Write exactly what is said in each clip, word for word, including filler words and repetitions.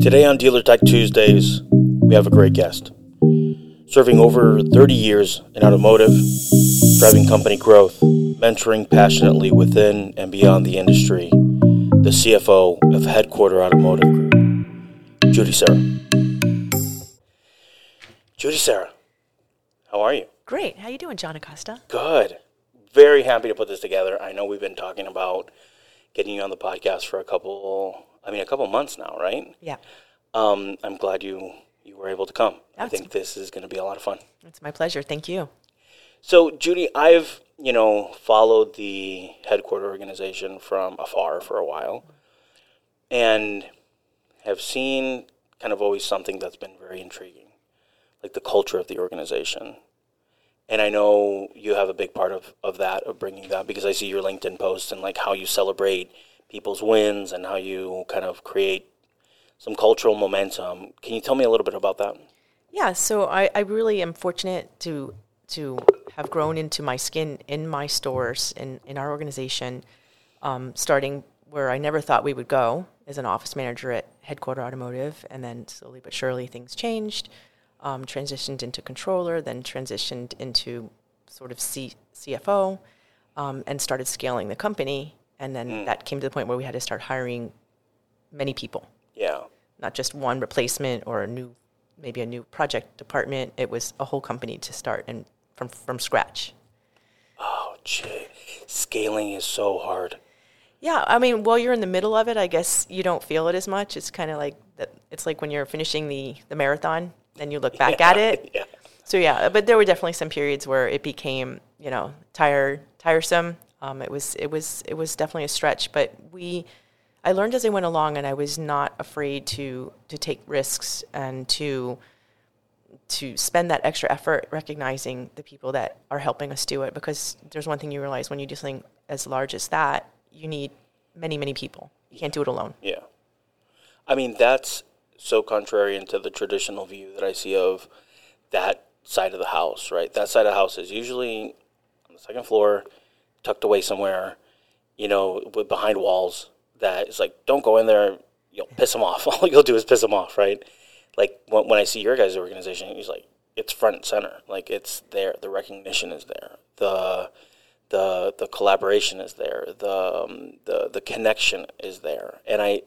Today on Dealer Tech Tuesdays, we have a great guest. Serving over thirty years in automotive, driving company growth, mentoring passionately within and beyond the industry, the C F O of Headquarter Automotive Group, Judy Serra. Judy Serra, how are you? Great. How you doing, John Acosta? Good. Very happy to put this together. I know we've been talking about getting you on the podcast for a couple, I mean, a couple months now, right? Yeah. Um, I'm glad you, you were able to come. That's I think this is going to be a lot of fun. It's my pleasure. Thank you. So, Judy, I've, you know, followed the Headquarter organization from afar for a while and have seen kind of always something that's been very intriguing, like the culture of the organization. And I know you have a big part of, of that, of bringing that, because I see your LinkedIn posts and like how you celebrate people's wins and how you kind of create some cultural momentum. Can you tell me a little bit about that? Yeah, so I, I really am fortunate to to have grown into my skin in my stores, in, in our organization, um, starting where I never thought we would go as an office manager at Headquarter Automotive, and then slowly but surely things changed. Um, transitioned into controller, then transitioned into sort of C- CFO, um, and started scaling the company. And then mm. that came to the point where we had to start hiring many people. Yeah. Not just one replacement or a new, maybe a new project department. It was a whole company to start and from from scratch. Oh, gee. Scaling is so hard. Yeah, I mean, while you're in the middle of it, I guess you don't feel it as much. It's kind of like that. It's like when you're finishing the, the marathon. Then you look back yeah, at it. Yeah. So yeah, but there were definitely some periods where it became, you know, tired, tiresome. Um, it was, it was, it was definitely a stretch. But we, I learned as I went along, and I was not afraid to to take risks and to to spend that extra effort, recognizing the people that are helping us do it. Because there's one thing you realize when you do something as large as that, you need many, many people. You can't do it alone. Yeah. I mean, that's so contrary into the traditional view that I see of that side of the house, right? That side of the house is usually on the second floor, tucked away somewhere, you know, with behind walls. That is like, don't go in there, you'll piss them off. All you'll do is piss them off, right? Like when, when I see your guys' organization, it's like it's front and center. Like it's there. The recognition is there. The the the collaboration is there. The um, the the connection is there. And I.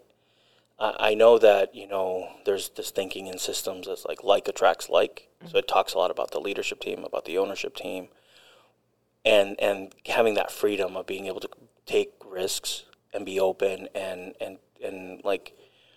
I know that, you know, there's this thinking in systems that's like like attracts like. Mm-hmm. So it talks a lot about the leadership team, about the ownership team, and and having that freedom of being able to take risks and be open and and, and like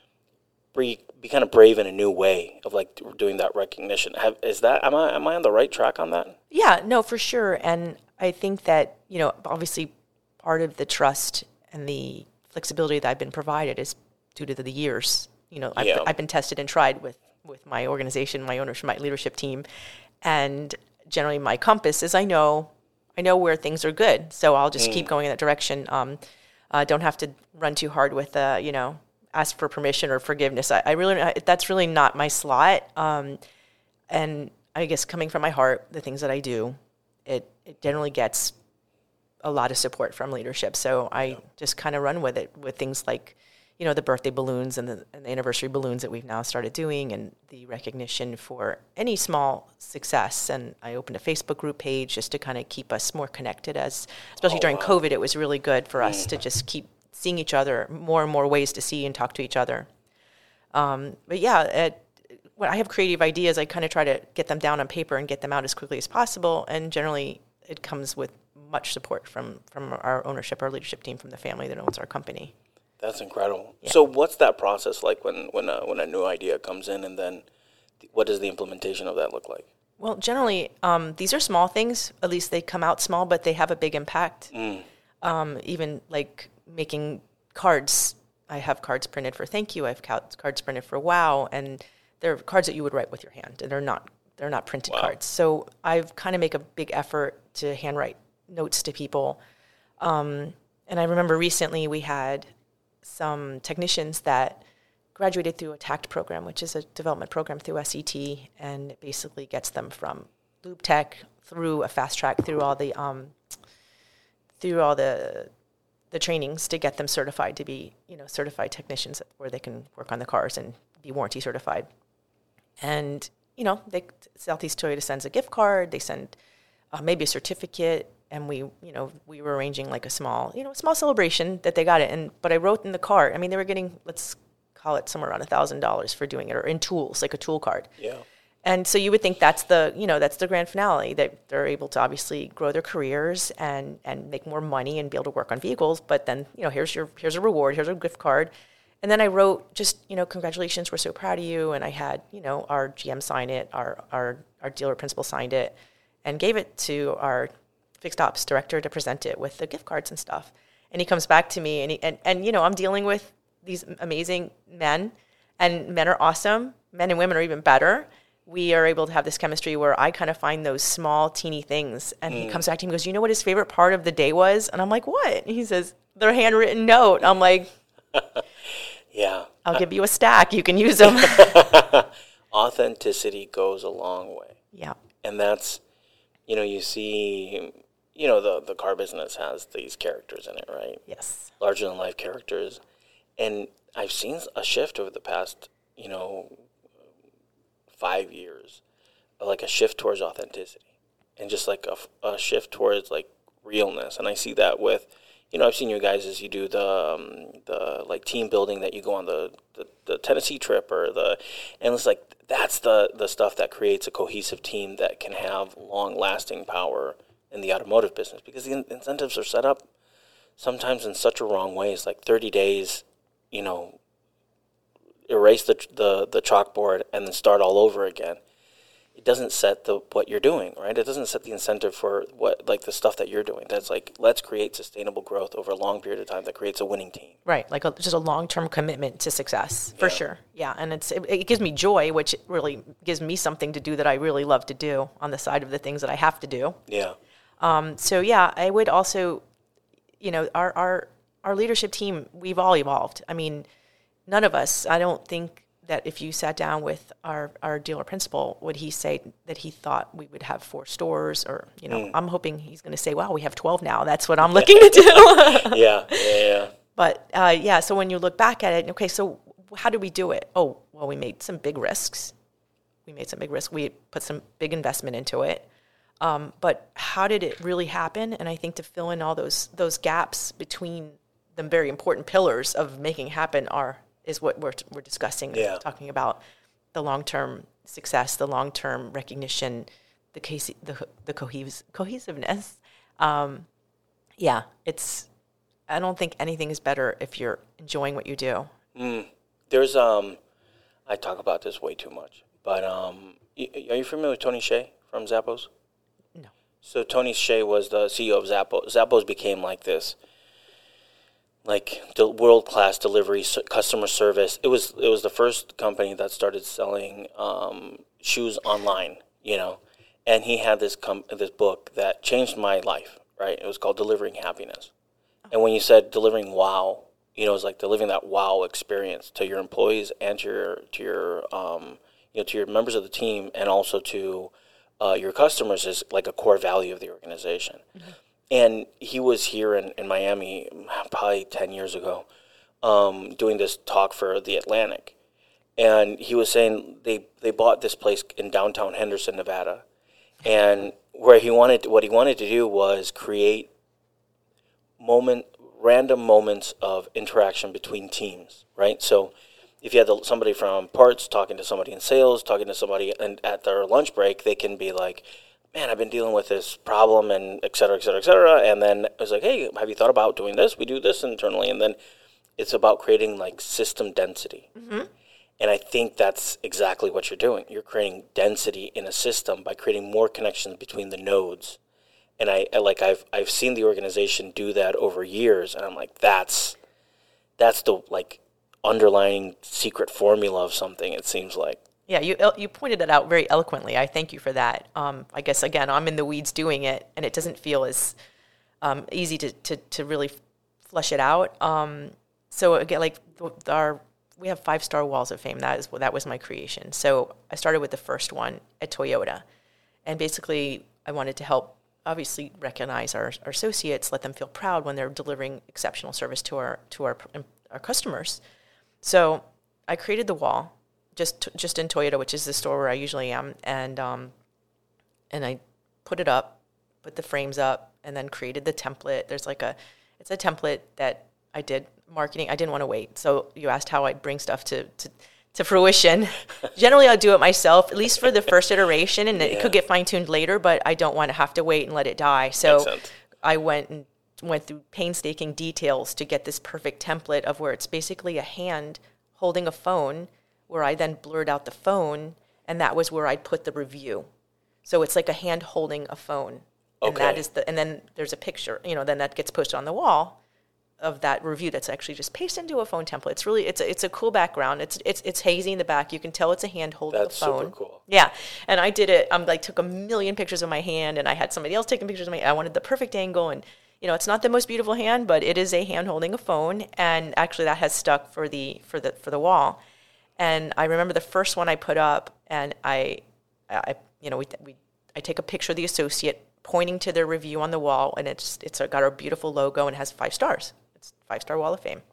be, be kind of brave in a new way of like doing that recognition. Have, is that am I am I on the right track on that? Yeah, no, for sure. And I think that, you know, obviously part of the trust and the flexibility that I've been provided is due to the years, you know, I've, yeah. I've been tested and tried with, with my organization, my ownership, my leadership team, and generally my compass is I know, I know where things are good, so I'll just mm. keep going in that direction. Um, uh, don't have to run too hard with, uh, you know, ask for permission or forgiveness. I, I really, I, that's really not my slot. Um, and I guess coming from my heart, the things that I do, it it generally gets a lot of support from leadership. So I yeah. just kind of run with it with things like, you know, the birthday balloons and the, and the anniversary balloons that we've now started doing, and the recognition for any small success. And I opened a Facebook group page just to kind of keep us more connected, as especially oh, during wow. COVID, it was really good for us mm. to just keep seeing each other, more and more ways to see and talk to each other. Um, but yeah, it, when I have creative ideas, I kind of try to get them down on paper and get them out as quickly as possible. And generally it comes with much support from, from our ownership, our leadership team, from the family that owns our company. That's incredible. Yeah. So what's that process like when, when, a, when a new idea comes in, and then what does the implementation of that look like? Well, generally, um, these are small things. At least they come out small, but they have a big impact. Mm. Um, even like making cards. I have cards printed for thank you. I have cards printed for wow. And they're cards that you would write with your hand, and they're not, they're not printed wow. cards. So I've kind of make a big effort to handwrite notes to people. Um, and I remember recently we had some technicians that graduated through a TACT program, which is a development program through S E T, and it basically gets them from lube tech through a fast track through all the um, through all the the trainings to get them certified to be, you know, certified technicians where they can work on the cars and be warranty certified. And, you know, they, Southeast Toyota sends a gift card, they send uh, maybe a certificate, and we, you know, we were arranging like a small, you know, small celebration that they got it. And, but I wrote in the card, I mean, they were getting, let's call it somewhere around a thousand dollars for doing it, or in tools, like a tool card. Yeah. And so you would think that's the, you know, that's the grand finale, that they're able to obviously grow their careers and, and make more money and be able to work on vehicles. But then, you know, here's your, here's a reward, here's a gift card. And then I wrote just, you know, congratulations, we're so proud of you. And I had, you know, our G M sign it, our, our, our dealer principal signed it, and gave it to our fixed ops director to present it with the gift cards and stuff. And he comes back to me and, he, and, and, you know, I'm dealing with these amazing men, and men are awesome. Men and women are even better. We are able to have this chemistry where I kind of find those small, teeny things. And mm. he comes back to me and goes, you know what his favorite part of the day was? And I'm like, what? And he says, their handwritten note. I'm like, yeah. I'll give you a stack. You can use them. Authenticity goes a long way. Yeah. And that's, you know, you see, you know, the, the car business has these characters in it, right? Yes. Larger than life characters. And I've seen a shift over the past, you know, five years, like a shift towards authenticity and just like a, a shift towards like realness. And I see that with, you know, I've seen you guys as you do the, um, the like team building that you go on the, the, the Tennessee trip or the, and it's like, that's the, the stuff that creates a cohesive team that can have long lasting power in the automotive business, because the in- incentives are set up sometimes in such a wrong way. It's like thirty days, you know, erase the, the the chalkboard and then start all over again. It doesn't set the what you're doing, right? It doesn't set the incentive for what, like the stuff that you're doing. That's like, let's create sustainable growth over a long period of time that creates a winning team. Right, like a, just a long-term commitment to success, for Yeah. sure. Yeah, and it's it, it gives me joy, which really gives me something to do that I really love to do on the side of the things that I have to do. Yeah. Um, so yeah, I would also, you know, our our our leadership team, we've all evolved. I mean, none of us, I don't think that if you sat down with our, our dealer principal, would he say that he thought we would have four stores, or, you know, mm. I'm hoping he's going to say, wow, we have twelve now. That's what I'm looking to do. yeah, yeah, yeah. But, uh, yeah, so when you look back at it, okay, so how did we do it? Oh, well, we made some big risks. We made some big risks. We put some big investment into it. Um, but how did it really happen? And I think to fill in all those those gaps between the very important pillars of making it happen are is what we're we're discussing, yeah. talking about the long-term success, the long-term recognition, the case, the the cohes- cohesiveness. Um, yeah, it's. I don't think anything is better if you're enjoying what you do. Mm. There's um, I talk about this way too much, but um, are you familiar with Tony Hsieh from Zappos? No. So Tony Hsieh was the C E O of Zappos. Zappos became like this, like the world-class delivery, customer service. It was it was the first company that started selling um, shoes online, you know. And he had this com- this book that changed my life, right? It was called Delivering Happiness. And when you said delivering wow, you know, it was like delivering that wow experience to your employees and to your to your um, you know, to your members of the team, and also to uh, your customers, is like a core value of the organization. Mm-hmm. And he was here in, in Miami probably ten years ago, um, doing this talk for The Atlantic. And he was saying they, they bought this place in downtown Henderson, Nevada. And where he wanted, what he wanted to do was create moment, random moments of interaction between teams, right? So if you had the, somebody from parts talking to somebody in sales, talking to somebody and at their lunch break, they can be like, man, I've been dealing with this problem, and et cetera, et cetera, et cetera. And then it was like, hey, have you thought about doing this? We do this internally. And then it's about creating like system density. Mm-hmm. And I think that's exactly what you're doing. You're creating density in a system by creating more connections between the nodes. And I, I like I've I've seen the organization do that over years, and I'm like, that's that's the like underlying secret formula of something, it seems like. Yeah, you you pointed it out very eloquently. I thank you for that. Um, I guess, again, I'm in the weeds doing it, and it doesn't feel as um, easy to, to, to really flesh it out. Um, so, again, like our we have five-star walls of fame. That is that was my creation. So I started with the first one at Toyota, and basically I wanted to help, obviously, recognize our, our associates, let them feel proud when they're delivering exceptional service to our to our our customers. So I created the wall. just just in Toyota, which is the store where I usually am, and um, and I put it up, put the frames up, and then created the template. There's like a, it's a template that I did marketing. I didn't want to wait. So you asked how I bring stuff to, to, to fruition. Generally, I'll do it myself, at least for the first iteration, and yeah. it could get fine-tuned later, but I don't want to have to wait and let it die. So I went and went through painstaking details to get this perfect template of where it's basically a hand holding a phone, where I then blurred out the phone, and that was where I'd put the review. So it's like a hand holding a phone. And okay. that is the, and then there's a picture, you know, then that gets posted on the wall of that review that's actually just pasted into a phone template. It's really, it's a, it's a cool background. It's it's it's hazy in the back. You can tell it's a hand holding that's the phone. That's super cool. Yeah. And I did it, I'm like took a million pictures of my hand, and I had somebody else taking pictures of my, I wanted the perfect angle, and you know, it's not the most beautiful hand, but it is a hand holding a phone, and actually that has stuck for the for the for the wall. And I remember the first one I put up, and I I you know, we we I take a picture of the associate pointing to their review on the wall, and it's it's got our beautiful logo and has five stars. It's five-star Wall of Fame.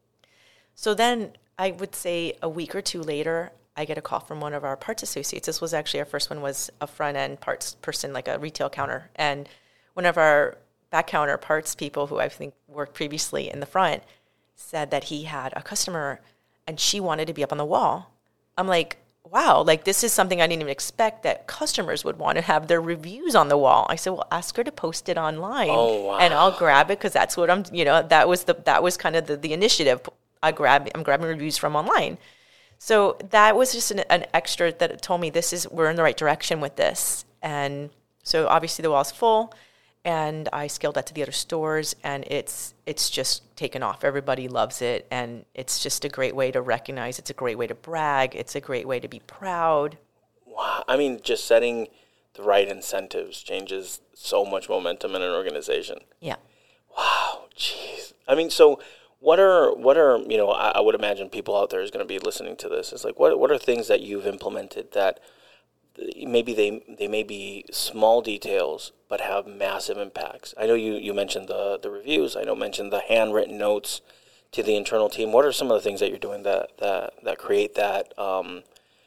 So then I would say a week or two later, I get a call from one of our parts associates. This was actually, our first one was a front-end parts person, like a retail counter. And one of our back counter parts people who I think worked previously in the front said that he had a customer and she wanted to be up on the wall. I'm like, wow, like this is something I didn't even expect, that customers would want to have their reviews on the wall. I said, well, ask her to post it online, oh, wow. and I'll grab it, because that's what I'm, you know, that was the, that was kind of the, the initiative. I grab, I'm grabbing reviews from online. So that was just an, an extra that told me this is, we're in the right direction with this. And so obviously the wall's full, and I scaled that to the other stores, and it's it's just taken off. Everybody loves it, and it's just a great way to recognize. It's a great way to brag. It's a great way to be proud. Wow. I mean, just setting the right incentives changes so much momentum in an organization. Yeah. Wow. Jeez. I mean, so what are, what are you know, I, I would imagine people out there is going to be listening to this. It's like, what what are things that you've implemented that maybe they they may be small details but have massive impacts? I know you, you mentioned the, the reviews. I know you mentioned the handwritten notes to the internal team. What are some of the things that you're doing that that, that create that um,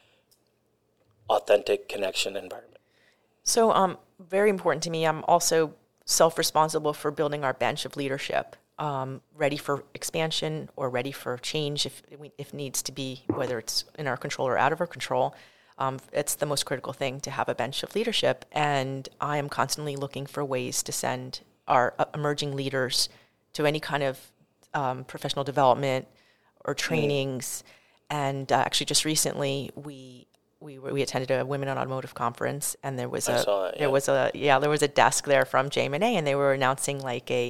authentic connection environment? So um, very important to me, I'm also self-responsible for building our bench of leadership, um, ready for expansion or ready for change if if needs to be, whether it's in our control or out of our control. Um, it's the most critical thing to have a bench of leadership, and I am constantly looking for ways to send our uh, emerging leaders to any kind of um, professional development or trainings. Mm. And uh, actually, just recently, we we we attended a Women in Automotive conference, and there was I a saw that, yeah. there was a yeah there was a desk there from J M and A, and they were announcing like a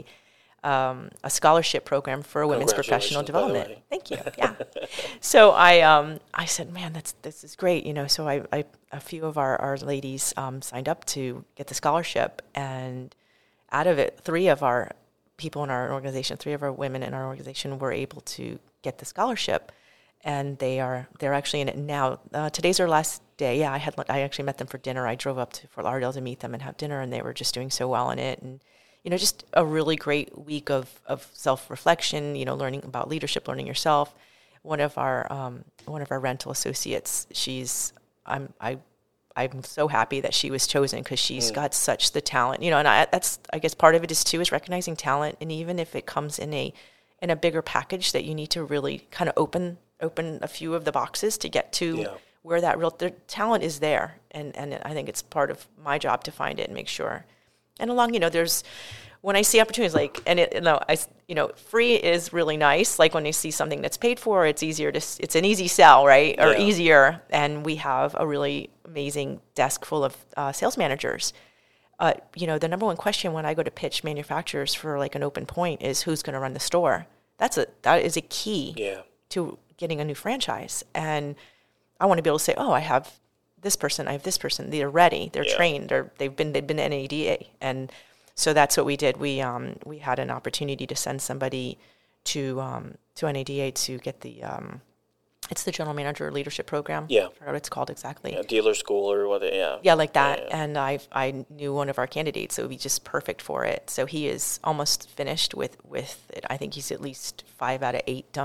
Um, a scholarship program for women's professional development. Thank you. Yeah. So I um, I said, man, that's this is great. You know, so I, I a few of our, our ladies um, signed up to get the scholarship, and out of it, three of our people in our organization, three of our women in our organization were able to get the scholarship, and they are they're actually in it now. Uh, today's their last day. Yeah, I had I actually met them for dinner. I drove up to Fort Lauderdale to meet them and have dinner, and they were just doing so well in it. And you know, just a really great week of, of self-reflection, you know, learning about leadership, learning yourself. One of our um, one of our rental associates, she's I'm I I'm so happy that she was chosen, because she's mm. got such the talent, you know, and I, that's I guess part of it is too is recognizing talent, and even if it comes in a in a bigger package, that you need to really kind of open open a few of the boxes to get to yeah. where that real the talent is there, and and I think it's part of my job to find it and make sure. And along, you know, there's, when I see opportunities like, and it, you know, I, you know, free is really nice. Like when you see something that's paid for, it's easier to, it's an easy sell, right? Or yeah. easier. And we have a really amazing desk full of uh, sales managers. Uh, you know, the number one question when I go to pitch manufacturers for like an open point is who's going to run the store. That's a, that is a key yeah. to getting a new franchise. And I want to be able to say, oh, I have this person, I have this person, they're ready, they're yeah. trained, they're, they've been they've been N A D A, and so that's what we did. We um we had an opportunity to send somebody to um to N A D A to get the um it's the General Manager Leadership Program. Yeah, I forgot what it's called exactly. Yeah, dealer school or what? Yeah, yeah, like that. Yeah, yeah. And I I knew one of our candidates, so it would be just perfect for it. So he is almost finished with with it. I think he's at least five out of eight done.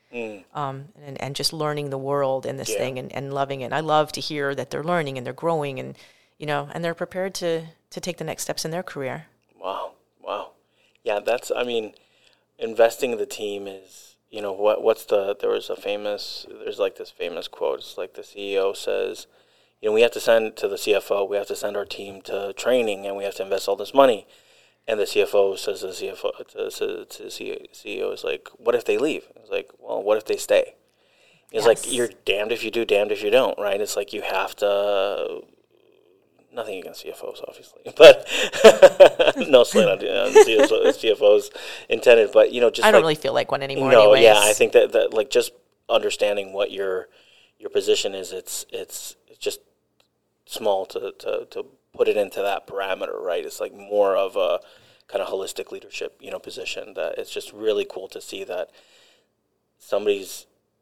mm. um, and, and just learning the world in this yeah. thing and, and loving it. And I love to hear that they're learning and they're growing and, you know, and they're prepared to, to take the next steps in their career. Wow. Wow. Yeah, that's, I mean, investing in the team is, you know, what what's the, there was a famous, there's like this famous quote. It's like the C E O says, you know, we have to send to the C F O, we have to send our team to training, and we have to invest all this money. And the C F O says to the C F O, to, to, to the C E O is like, what if they leave? It's like, well, what if they stay? It's yes. like, you're damned if you do, damned if you don't, right? It's like you have to, nothing against C F Os, obviously, but no slight on, on C F Os intended, but, you know, just I don't like, really feel like one anymore no, anyways. Yeah, I think that, that, like, just understanding what your your position is, it's it's it's just small to, to, to put it into that parameter, right? It's like more of a kind of holistic leadership, you know, position that it's just really cool to see that somebody's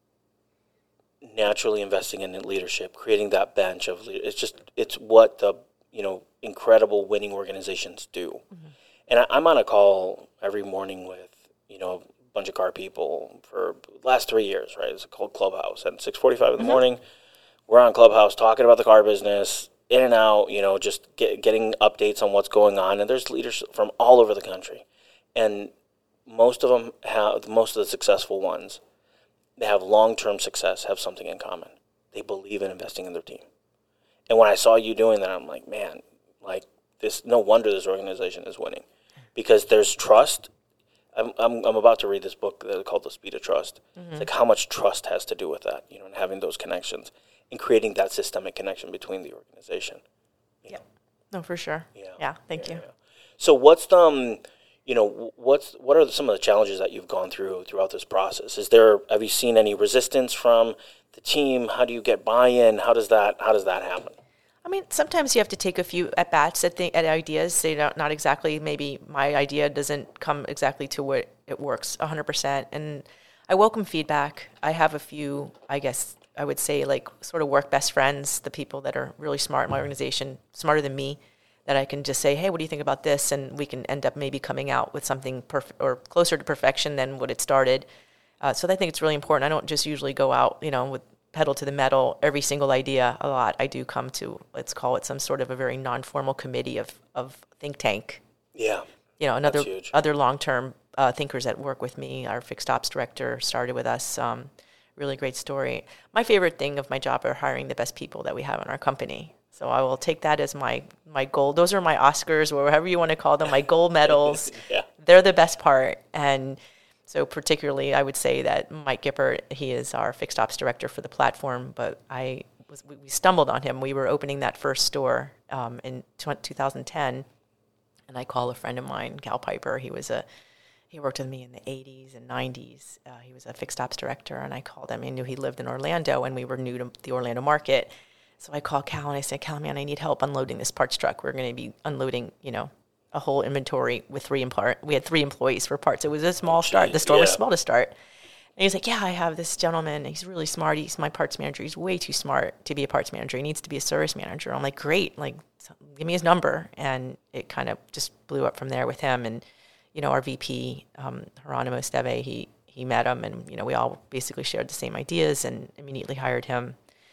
naturally investing in leadership, creating that bench of leadership. It's just, it's what the, you know, incredible winning organizations do. Mm-hmm. And I, I'm on a call every morning with, you know, a bunch of car people for the last three years, right? It's called Clubhouse. At six forty-five in the mm-hmm. morning, we're on Clubhouse talking about the car business, in and out, you know, just get, getting updates on what's going on. And there's leaders from all over the country. And most of them have, most of the successful ones, they have long-term success, have something in common. They believe in investing in their team. And when I saw you doing that, I'm like, man, like this, no wonder this organization is winning. Because there's trust. I'm I'm, I'm about to read this book called The Speed of Trust. Mm-hmm. It's like how much trust has to do with that, you know, and having those connections and creating that systemic connection between the organization. Yeah. No, for sure. Yeah. Yeah. Thank yeah, you. Yeah. So what's the, um, you know, what's what are some of the challenges that you've gone through throughout this process? Is there, have you seen any resistance from the team? How do you get buy-in? How does that how does that happen? I mean, sometimes you have to take a few at bats at the at ideas. Say not not exactly. Maybe my idea doesn't come exactly to what it works one hundred percent. And I welcome feedback. I have a few, I guess I would say, like sort of work best friends, the people that are really smart in my organization, smarter than me, that I can just say, hey, what do you think about this? And we can end up maybe coming out with something perfect or closer to perfection than what it started. Uh, so I think it's really important. I don't just usually go out, you know, with pedal to the metal, every single idea a lot. I do come to, let's call it some sort of a very non-formal committee of, of think tank. Yeah. You know, another other long-term uh, thinkers that work with me. Our fixed ops director started with us. Um, really great story. My favorite thing of my job are hiring the best people that we have in our company. So I will take that as my, my goal. Those are my Oscars, or whatever you want to call them, my gold medals. Yeah. They're the best part. And so particularly, I would say that Mike Gippert, he is our fixed ops director for the platform, but I was we stumbled on him. We were opening that first store um, in two thousand ten, and I call a friend of mine, Cal Piper. He was a he worked with me in the eighties and nineties. Uh, he was a fixed ops director, and I called him. I knew he lived in Orlando, and we were new to the Orlando market. So I called Cal, and I said, Cal, man, I need help unloading this parts truck. We're going to be unloading, you know, a whole inventory with three employees. We had three employees for parts. It was a small start. The store yeah. was small to start. And he's like, yeah, I have this gentleman. He's really smart. He's my parts manager. He's way too smart to be a parts manager. He needs to be a service manager. I'm like, great. Like, give me his number. And it kind of just blew up from there with him. And, you know, our V P, um, Geronimo Esteve, he, he met him. And, you know, we all basically shared the same ideas and immediately hired him.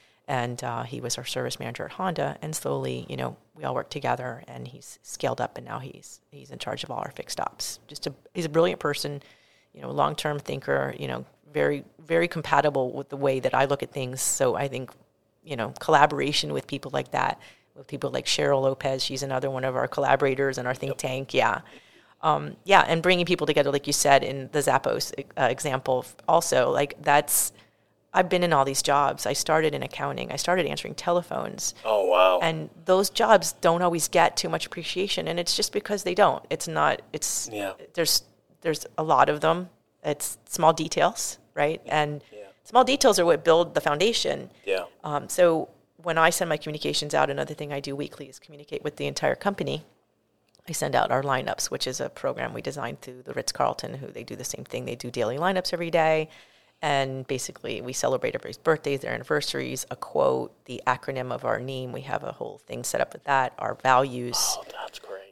And uh, he was our service manager at Honda, and slowly, you know, we all worked together, and he's scaled up, and now he's he's in charge of all our fixed ops. Just a he's a brilliant person, you know, long-term thinker, you know, very very compatible with the way that I look at things. So I think, you know, collaboration with people like that, with people like Cheryl Lopez, she's another one of our collaborators in our think yep. tank, yeah. Um, yeah, and bringing people together, like you said, in the Zappos uh, example also, like that's, I've been in all these jobs. I started in accounting. I started answering telephones. Oh, wow. And those jobs don't always get too much appreciation, and it's just because they don't. It's not, it's, yeah. there's there's a lot of them. It's small details, right? And yeah. small details are what build the foundation. Yeah. Um, so when I send my communications out, another thing I do weekly is communicate with the entire company. I send out our lineups, which is a program we designed through the Ritz-Carlton, who they do the same thing. They do daily lineups every day. And basically, we celebrate everybody's birthdays, their anniversaries, a quote, the acronym of our name. We have a whole thing set up with that, our values. Oh, that's great.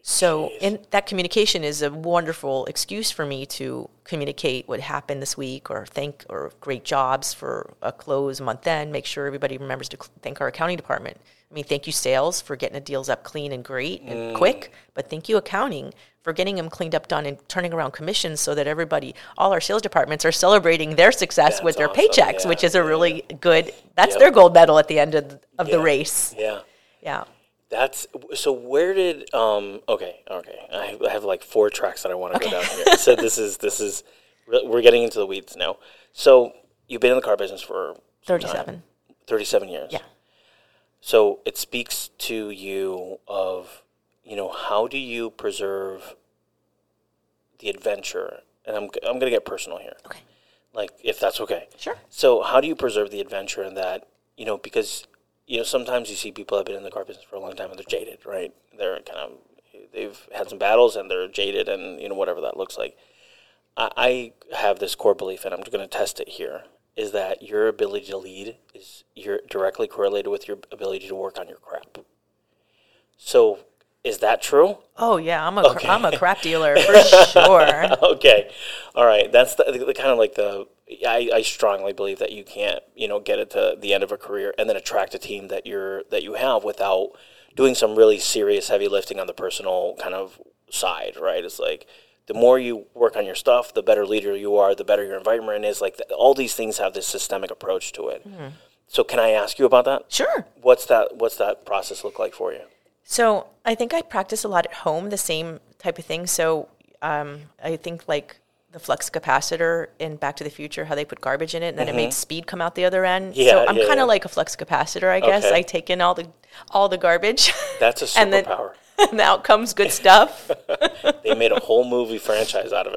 So Jeez. in that communication is a wonderful excuse for me to communicate what happened this week, or thank, or great jobs for a close month end. Make sure everybody remembers to thank our accounting department. I mean, thank you sales for getting the deals up clean and great and mm. quick, but thank you accounting for getting them cleaned up, done, and turning around commissions so that everybody, all our sales departments are celebrating their success that's with their awesome. paychecks, yeah. which is a really yeah. good, that's yep. their gold medal at the end of, of yeah. the race. Yeah. Yeah. That's so. Where did um? Okay, okay. I have like four tracks that I want to okay. go down here. So this is this is we're getting into the weeds now. So you've been in the car business for thirty-seven. Thirty-seven years. Yeah. So it speaks to you of, you know, how do you preserve the adventure? And I'm I'm gonna get personal here. Okay. Like, if that's okay. Sure. So how do you preserve the adventure in that? You know, because. You know, sometimes you see people that have been in the car business for a long time and they're jaded, right? They're kind of, they've had some battles and they're jaded and, you know, whatever that looks like. I, I have this core belief, and I'm going to test it here, is that your ability to lead is you're directly correlated with your ability to work on your crap. So is that true? Oh, yeah. I'm a, okay. I'm a crap dealer for sure. Okay. All right. That's the, the, the kind of like the... I, I strongly believe that you can't, you know, get it to the end of a career and then attract a team that you're that you have without doing some really serious heavy lifting on the personal kind of side, right? It's like the more you work on your stuff, the better leader you are, the better your environment is. Like the, all these things have this systemic approach to it. Mm-hmm. So can I ask you about that? Sure. What's that? What's that process look like for you? So I think I practice a lot at home, the same type of thing. So um, I think like. The flux capacitor in Back to the Future, how they put garbage in it, and then mm-hmm. it made speed come out the other end. Yeah, so I'm yeah, kind of yeah. like a flux capacitor, I guess. Okay. I take in all the all the garbage. That's a superpower. and, then, and out comes good stuff. They made a whole movie franchise out of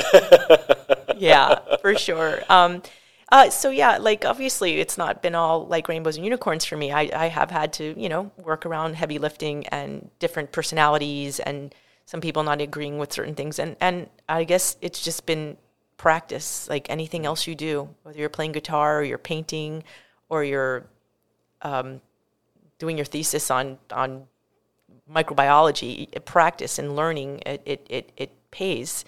it. Yeah, for sure. Um, uh, so yeah, like obviously it's not been all like rainbows and unicorns for me. I, I have had to, you know, work around heavy lifting and different personalities and some people not agreeing with certain things. And, and I guess it's just been practice, like anything else you do, whether you're playing guitar or you're painting or you're um, doing your thesis on, on microbiology, practice and learning, it, it, it, it pays.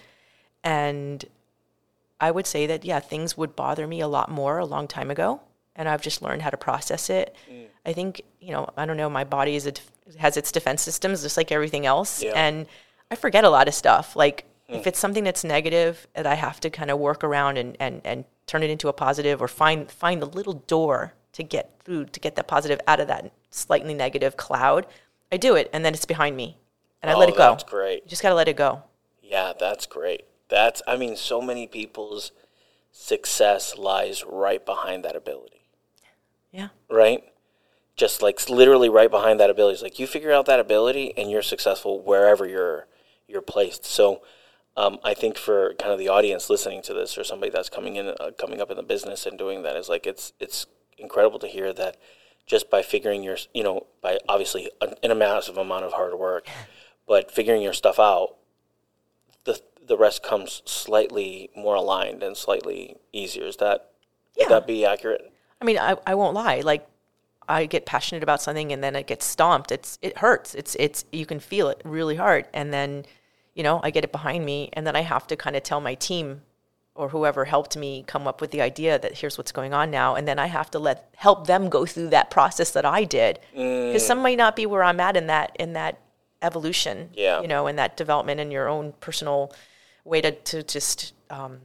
And I would say that, yeah, things would bother me a lot more a long time ago. And I've just learned how to process it. Mm. I think, you know, I don't know, my body is a, has its defense systems just like everything else. Yeah. And I forget a lot of stuff. Like mm. if it's something that's negative that I have to kind of work around and, and, and turn it into a positive, or find find the little door to get through, to get that positive out of that slightly negative cloud, I do it, and then it's behind me. And I oh, let it go. That's great. You just got to let it go. Yeah, that's great. That's, I mean, so many people's success lies right behind that ability. Yeah. Right? Just like literally right behind that ability. It's like you figure out that ability and you're successful wherever you're you're placed. So um, I think for kind of the audience listening to this, or somebody that's coming in, uh, coming up in the business and doing that, is like it's it's incredible to hear that just by figuring your, you know, by obviously an, an a massive amount of hard work, but figuring your stuff out, the the rest comes slightly more aligned and slightly easier. Is that yeah. would that be accurate? I mean, I I won't lie. Like, I get passionate about something and then it gets stomped. It's it hurts. It's it's you can feel it really hard. And then, you know, I get it behind me, and then I have to kind of tell my team or whoever helped me come up with the idea that here's what's going on now, and then I have to let help them go through that process that I did, because mm. some might not be where I'm at in that in that evolution. Yeah. You know, in that development in your own personal way to to just um,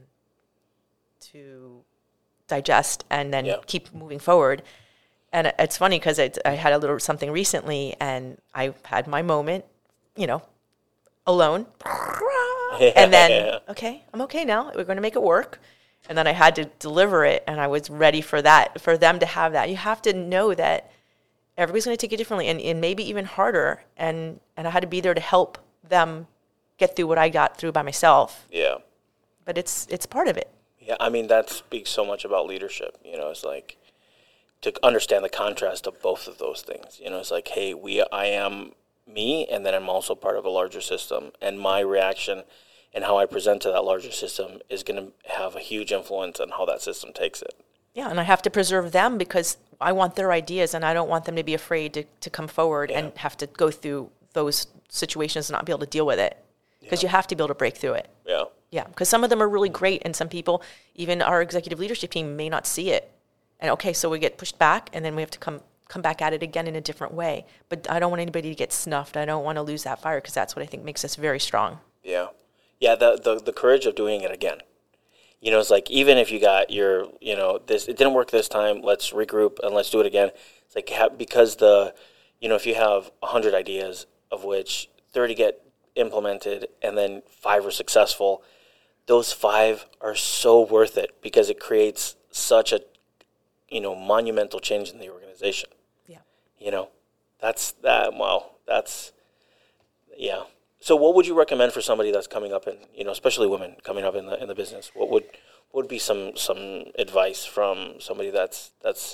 to digest and then yeah. keep moving forward. And it's funny because I, I had a little something recently, and I had my moment, you know, alone. And then, okay, I'm okay now. We're going to make it work. And then I had to deliver it, and I was ready for that, for them to have that. You have to know that everybody's going to take it differently, and, and maybe even harder. And, and I had to be there to help them get through what I got through by myself. Yeah. But it's it's part of it. Yeah, I mean, that speaks so much about leadership. You know, it's like to understand the contrast of both of those things. You know, it's like, hey, we I am me, and then I'm also part of a larger system, and my reaction and how I present to that larger system is going to have a huge influence on how that system takes it. Yeah, and I have to preserve them because I want their ideas, and I don't want them to be afraid to, to come forward yeah. and have to go through those situations and not be able to deal with it, because Yeah. you have to be able to break through it. Yeah. Yeah, because some of them are really great, and some people, even our executive leadership team, may not see it. And okay, so we get pushed back, and then we have to come come back at it again in a different way. But I don't want anybody to get snuffed. I don't want to lose that fire, because that's what I think makes us very strong. Yeah. Yeah, the, the the courage of doing it again. You know, it's like, even if you got your, you know, this, it didn't work this time, let's regroup and let's do it again. It's like, ha- because the, you know, if you have one hundred ideas, of which thirty get implemented and then five are successful, those five are so worth it, because it creates such a, you know, monumental change in the organization. Yeah. You know, that's that. Wow, that's yeah. So, what would you recommend for somebody that's coming up in, you know, especially women coming up in the in the business? What would what would be some some advice from somebody that's that's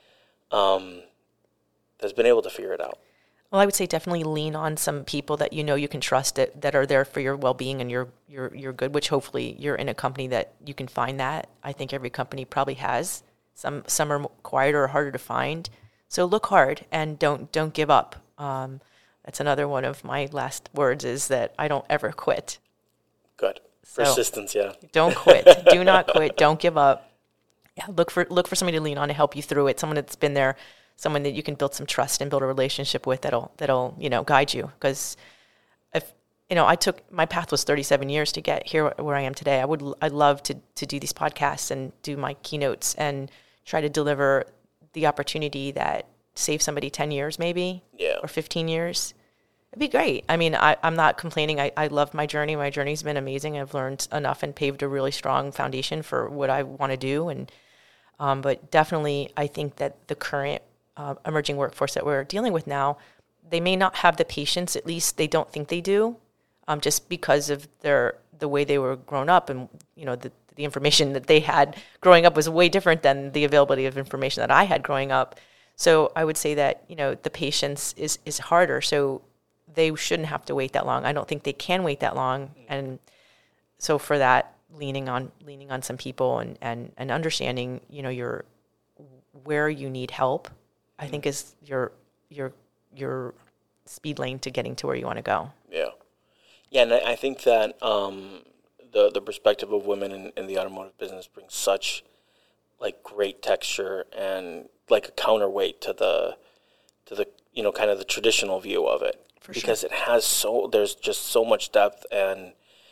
um that's been able to figure it out? Well, I would say definitely lean on some people that you know you can trust, that, that are there for your well-being and your, your, your good, which hopefully you're in a company that you can find that. I think every company probably has. Some some are quieter or harder to find. So look hard and don't don't give up. Um, that's another one of my last words, is that I don't ever quit. Good. So, persistence, yeah. Don't quit. Do not quit. Don't give up. Yeah, look for look for somebody to lean on to help you through it. Someone that's been there, someone that you can build some trust and build a relationship with, that'll that'll you know guide you. Because if you know, I took my path was thirty-seven years to get here where I am today. I would I love to to do these podcasts and do my keynotes and try to deliver the opportunity that saves somebody ten years maybe, Yeah. or fifteen years. It'd be great. I mean, I, I'm not complaining. I, I love my journey. My journey's been amazing. I've learned enough and paved a really strong foundation for what I want to do. And um, but definitely, I think that the current uh, emerging workforce that we're dealing with now, they may not have the patience. At least they don't think they do, um, just because of their the way they were grown up, and you know the the information that they had growing up was way different than the availability of information that I had growing up. So I would say that you know the patience is is harder. So they shouldn't have to wait that long. I don't think they can wait that long. And so for that, leaning on leaning on some people and, and, and understanding, you know, your where you need help, I think is your your your speed lane to getting to where you want to go. Yeah. Yeah, and I I think that um, the the perspective of women in, in the automotive business brings such like great texture and like a counterweight to the to the you know kind of the traditional view of it. For because sure. it has so there's just so much depth and